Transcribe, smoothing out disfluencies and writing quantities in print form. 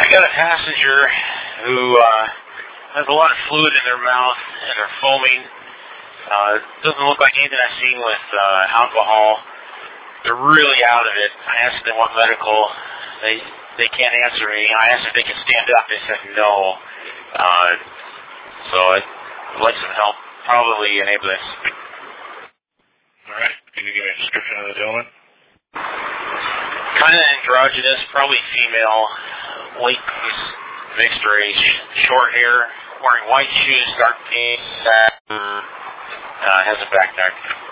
got a passenger who has a lot of fluid in their mouth and they're foaming. Doesn't look like anything I've seen with alcohol. They're really out of it. I asked them what medical. They can't answer me. I asked if they can stand up. They said no. So I'd like some help. Probably an ambulance. All right. Can you give me a description of the gentleman? Kind of androgynous, probably female, late mixed race, short hair, wearing white shoes, dark pants, has a backpack.